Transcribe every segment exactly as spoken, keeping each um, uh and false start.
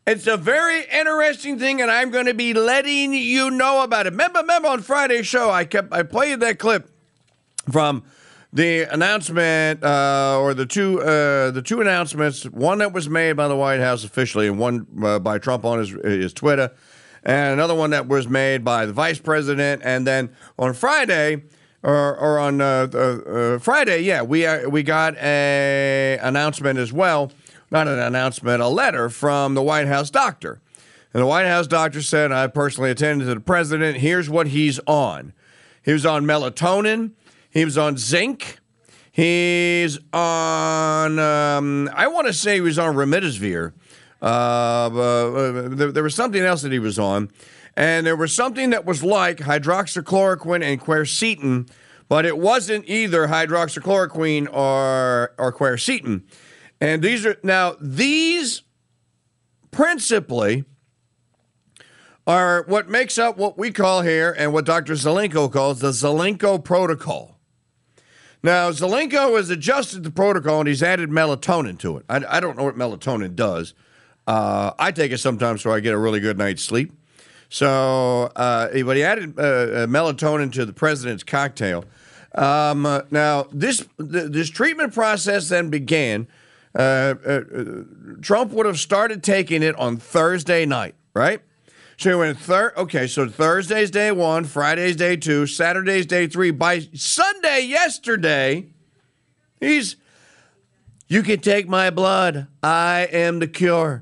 It's a very interesting thing, and I'm going to be letting you know about it. Remember, remember on Friday's show, I kept I played that clip from the announcement, uh, or the two uh, the two announcements. One that was made by the White House officially, and one uh, by Trump on his his Twitter, and another one that was made by the Vice President. And then on Friday, or or on uh, uh, Friday, yeah, we uh, we got a announcement as well. Not an announcement, a letter from the White House doctor. And the White House doctor said, I personally attended to the president. Here's what he's on. He was on melatonin. He was on zinc. He's on, um, I want to say he was on remdesivir. Uh, uh, there, there was something else that he was on. And there was something that was like hydroxychloroquine and quercetin, but it wasn't either hydroxychloroquine or, or quercetin. And these are, now, these principally are what makes up what we call here and what Doctor Zelenko calls the Zelenko protocol. Now, Zelenko has adjusted the protocol and he's added melatonin to it. I, I don't know what melatonin does. Uh, I take it sometimes so I get a really good night's sleep. So, uh, but he added uh, uh, melatonin to the president's cocktail. Um, uh, now, this th- this treatment process then began. Uh, uh, Trump would have started taking it on Thursday night, right? So he went, thir- okay, so Thursday's day one, Friday's day two, Saturday's day three. By Sunday yesterday, he's, you can take my blood. I am the cure.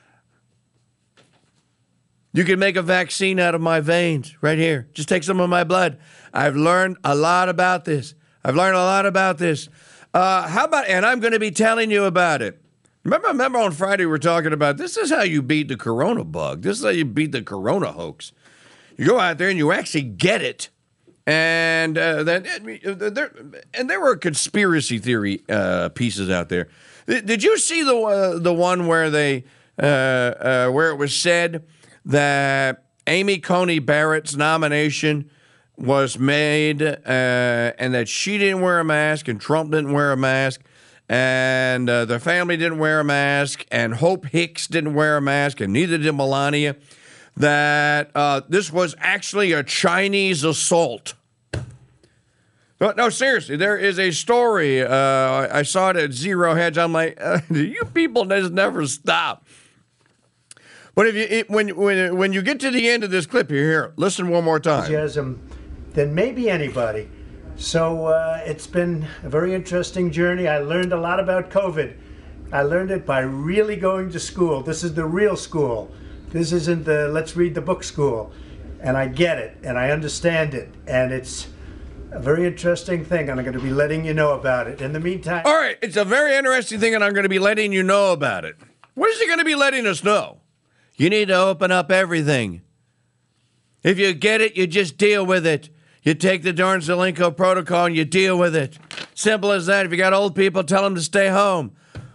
You can make a vaccine out of my veins right here. Just take some of my blood. I've learned a lot about this. I've learned a lot about this. Uh, how about, and I'm going to be telling you about it. Remember, remember on Friday we were talking about this is how you beat the corona bug. This is how you beat the corona hoax. You go out there and you actually get it. And uh, then, there, and there were conspiracy theory uh, pieces out there. Did you see the uh, the one where they uh, uh, where it was said that Amy Coney Barrett's nomination was made, uh, and that she didn't wear a mask, and Trump didn't wear a mask, and uh, their family didn't wear a mask, and Hope Hicks didn't wear a mask, and neither did Melania, that uh, this was actually a Chinese assault. No, no, seriously, there is a story. Uh, I saw it at Zero Hedge. I'm like, uh, you people just never stop. But if you it, when when when you get to the end of this clip here, here listen one more time. Enthusiasm than maybe anybody. So uh, it's been a very interesting journey. I learned a lot about COVID. I learned it by really going to school. This is the real school. This isn't the let's read the book school. And I get it, and I understand it, and it's a very interesting thing, and I'm going to be letting you know about it. In the meantime... All right, it's a very interesting thing, and I'm going to be letting you know about it. What is he going to be letting us know? You need to open up everything. If you get it, you just deal with it. You take the darn Zelenko protocol and you deal with it. Simple as that. If you got old people, tell them to stay home.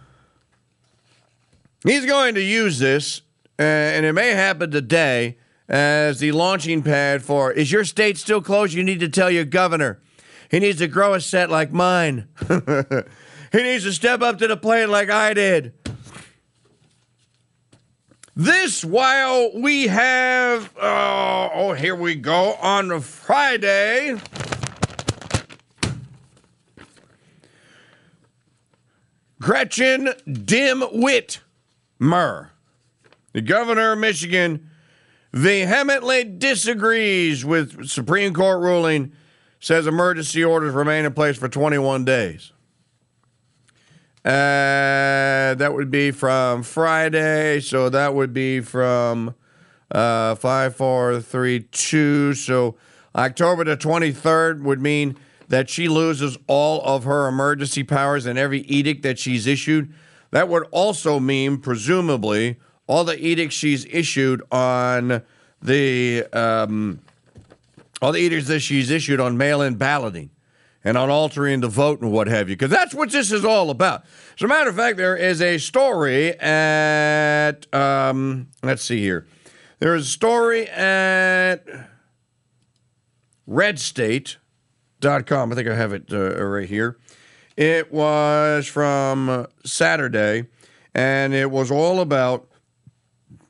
He's going to use this, uh, and it may happen today, as the launching pad for, is your state still closed? You need to tell your governor. He needs to grow a set like mine. He needs to step up to the plate like I did. This while we have, uh, oh, here we go, on Friday, Gretchen Dimwit Murr, the governor of Michigan, vehemently disagrees with Supreme Court ruling, says emergency orders remain in place for twenty-one days. Uh, that would be from Friday, so that would be from uh, five, four, three, two. So October the twenty-third would mean that she loses all of her emergency powers and every edict that she's issued. That would also mean, presumably, all the edicts she's issued on the um, all the edicts that she's issued on mail-in balloting and on altering the vote and what have you, because that's what this is all about. As a matter of fact, there is a story at, um, let's see here. There is a story at red state dot com. I think I have it uh, right here. It was from Saturday, and it was all about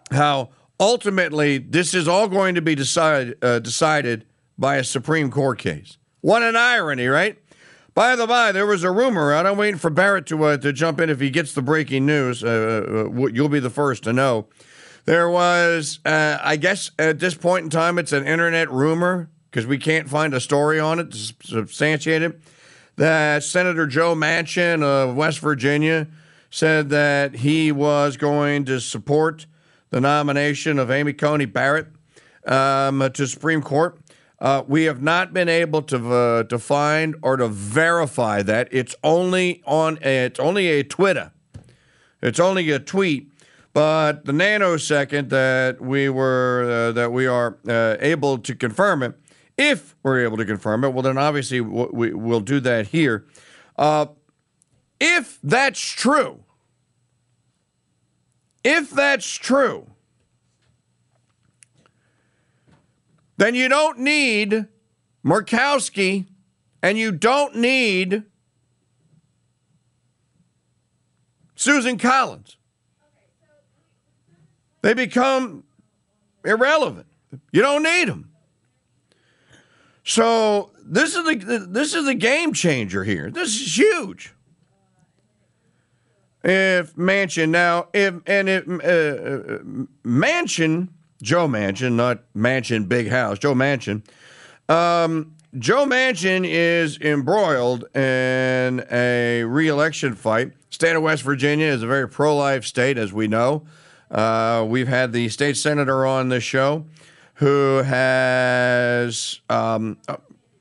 how ultimately this is all going to be decide, uh, decided by a Supreme Court case. What an irony, right? By the by, there was a rumor out. I'm waiting for Barrett to uh, to jump in if he gets the breaking news. Uh, uh, you'll be the first to know. There was, uh, I guess at this point in time, it's an internet rumor because we can't find a story on it to substantiate it, that Senator Joe Manchin of West Virginia said that he was going to support the nomination of Amy Coney Barrett um, to Supreme Court. Uh, we have not been able to uh, to find or to verify that. It's only on a, it's only a Twitter. It's only a tweet. But the nanosecond that we were uh, that we are uh, able to confirm it, if we're able to confirm it, well, then obviously we, we'll do that here. Uh, if that's true, if that's true, then you don't need Murkowski and you don't need Susan Collins. They become irrelevant. You don't need them. So this is the this is the game changer here. This is huge. If Manchin now, if and if uh, Manchin, Joe Manchin, not Manchin Big House, Joe Manchin, um, Joe Manchin is embroiled in a re-election fight. State of West Virginia is a very pro-life state, as we know. Uh, we've had the state senator on this show who has um, uh,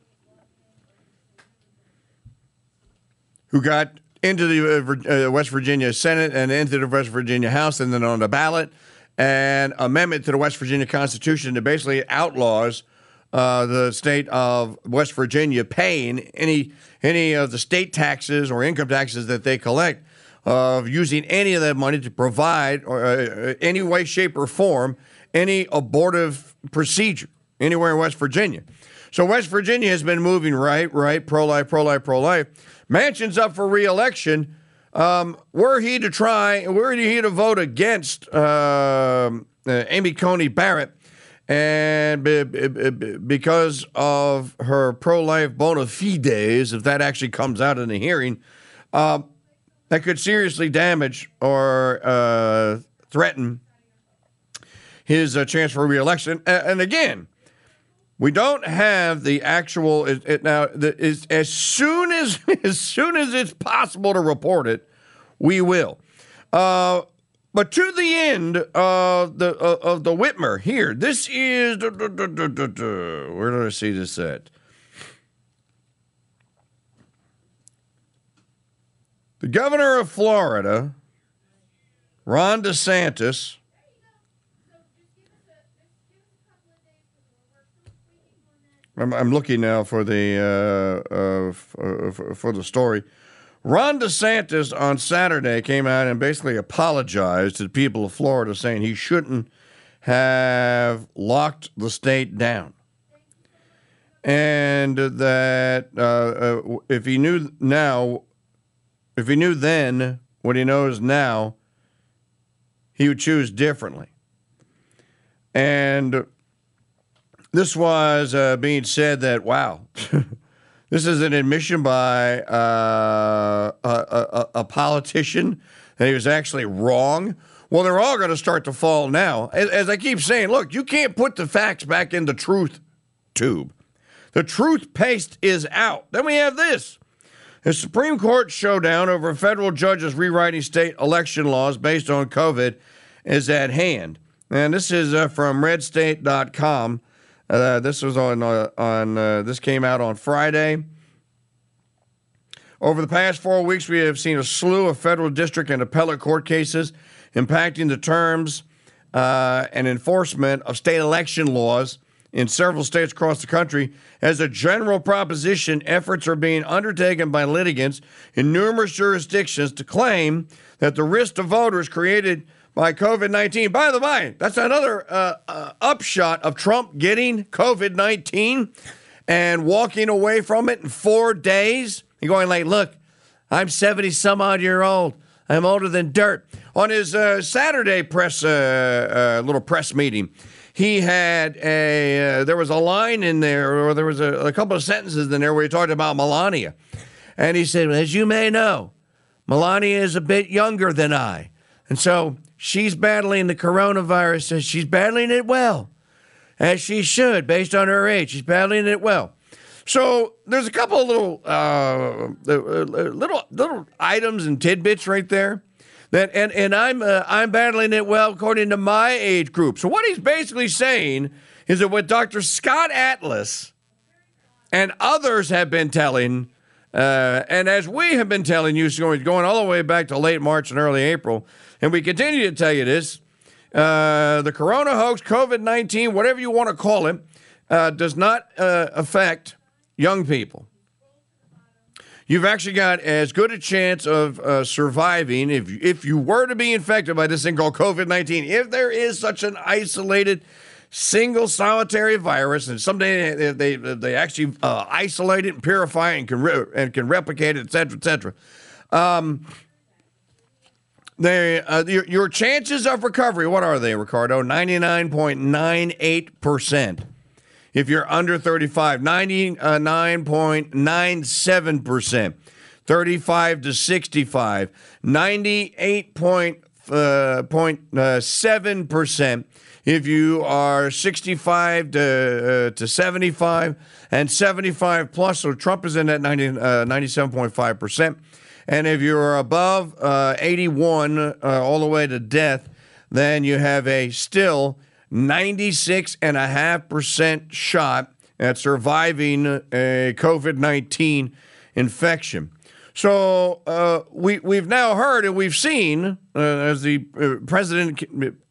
who got into the uh, West Virginia Senate and into the West Virginia House and then on the ballot an amendment to the West Virginia Constitution that basically outlaws uh, the state of West Virginia paying any any of the state taxes or income taxes that they collect, of using any of that money to provide or uh, any way, shape, or form any abortive procedure anywhere in West Virginia. So West Virginia has been moving right, right, pro-life, pro-life, pro-life. Manchin's up for re-election. Um, were he to try, were he to vote against uh, uh, Amy Coney Barrett, and b- b- b- because of her pro-life bona fides, if that actually comes out in the hearing, uh, that could seriously damage or uh, threaten his uh, chance for re-election. And, and again, we don't have the actual it, it now. The, is, as soon as as soon as it's possible to report it, we will. Uh, but to the end of the uh, of the Whitmer here, this is duh, duh, duh, duh, duh, duh. Where did I see this at? The governor of Florida, Ron DeSantis. I'm, I'm looking now for the uh, uh, for, for the story. Ron DeSantis on Saturday came out and basically apologized to the people of Florida, saying he shouldn't have locked the state down, and that uh, uh, if he knew now. If he knew then what he knows now, he would choose differently. And this was uh, being said that, wow, this is an admission by uh, a, a, a politician that he was actually wrong. Well, they're all going to start to fall now. As, as I keep saying, look, you can't put the facts back in the truth tube. The truth paste is out. Then we have this. The Supreme Court showdown over federal judges rewriting state election laws based on COVID is at hand. And this is uh, from red state dot com. Uh, this was on uh, on uh, this came out on Friday. Over the past four weeks, we have seen a slew of federal district and appellate court cases impacting the terms uh, and enforcement of state election laws in several states across the country. As a general proposition, efforts are being undertaken by litigants in numerous jurisdictions to claim that the risk to voters created by COVID nineteen, by the way, that's another uh, uh, upshot of Trump getting COVID nineteen and walking away from it in four days and going like, look, I'm seventy some odd year old. I'm older than dirt. On his uh, Saturday press, uh, uh, little press meeting, he had a, uh, there was a line in there, or there was a, a couple of sentences in there where he talked about Melania. And he said, as you may know, Melania is a bit younger than I. And so she's battling the coronavirus, and she's battling it well, as she should, based on her age. She's battling it well. So there's a couple of little, uh, little, little items and tidbits right there. That and and I'm uh, I'm battling it well according to my age group. So what he's basically saying is that what Doctor Scott Atlas and others have been telling, uh, and as we have been telling you, going going all the way back to late March and early April, and we continue to tell you this, uh, the corona hoax, COVID nineteen, whatever you want to call it, uh, does not uh, affect young people. You've actually got as good a chance of uh, surviving if if you were to be infected by this thing called COVID nineteen. If there is such an isolated, single, solitary virus, and someday they they, they actually uh, isolate it and purify it and can re- and can replicate it, et cetera, et cetera. Um, they uh, your, your chances of recovery, what are they, Ricardo? ninety-nine point nine eight percent. If you're under thirty-five, ninety-nine point nine seven percent. thirty-five to sixty-five, ninety-eight point seven percent. If you are sixty-five to, uh, to seventy-five, and seventy-five plus, so Trump is in that ninety, uh, ninety-seven point five percent. And if you're above uh, eighty-one uh, all the way to death, then you have a still ninety-six point five percent shot at surviving a COVID nineteen infection. So uh, we, we've now heard and we've seen, uh, as the uh, president,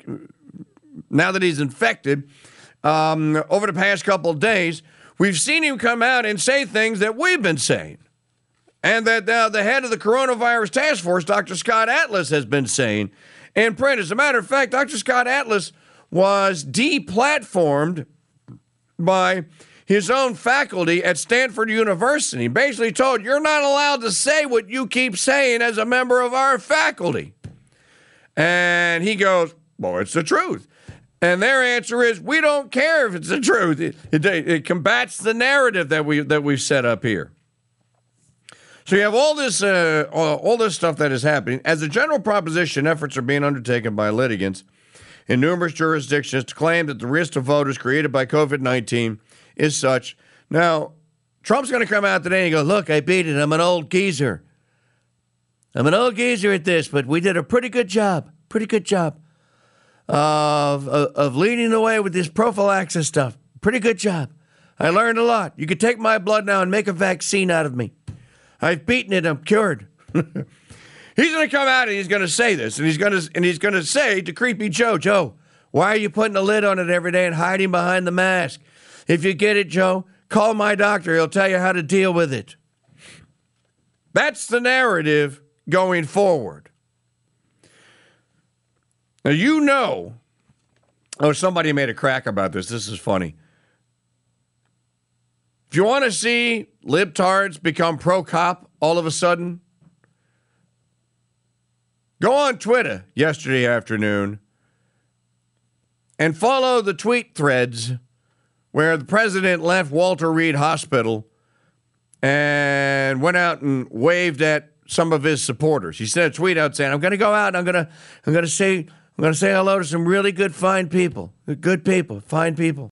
now that he's infected, um, over the past couple of days, we've seen him come out and say things that we've been saying. And that uh, the head of the coronavirus task force, Doctor Scott Atlas, has been saying in print. As a matter of fact, Doctor Scott Atlas was deplatformed by his own faculty at Stanford University, basically told, you're not allowed to say what you keep saying as a member of our faculty. And he goes, well, it's the truth. And their answer is, we don't care if it's the truth. It, it, it combats the narrative that, we, that we've set up here. So you have all this, uh, all this stuff that is happening. As a general proposition, efforts are being undertaken by litigants in numerous jurisdictions to claim that the risk to voters created by COVID nineteen is such. Now, Trump's going to come out today and go, look, I beat it. I'm an old geezer. I'm an old geezer at this, but we did a pretty good job, pretty good job of, of, of leading the way with this prophylaxis stuff. Pretty good job. I learned a lot. You could take my blood now and make a vaccine out of me. I've beaten it. I'm cured. He's going to come out and he's going to say this, and he's going to and he's going to say to Creepy Joe, Joe, why are you putting a lid on it every day and hiding behind the mask? If you get it, Joe, call my doctor. He'll tell you how to deal with it. That's the narrative going forward. Now, you know, oh, somebody made a crack about this. This is funny. If you want to see libtards become pro-cop all of a sudden, go on Twitter yesterday afternoon and follow the tweet threads where the president left Walter Reed Hospital and went out and waved at some of his supporters. He sent a tweet out saying, I'm going to go out and I'm going to I'm going to say I'm going to say hello to some really good, fine people. Good people, fine people.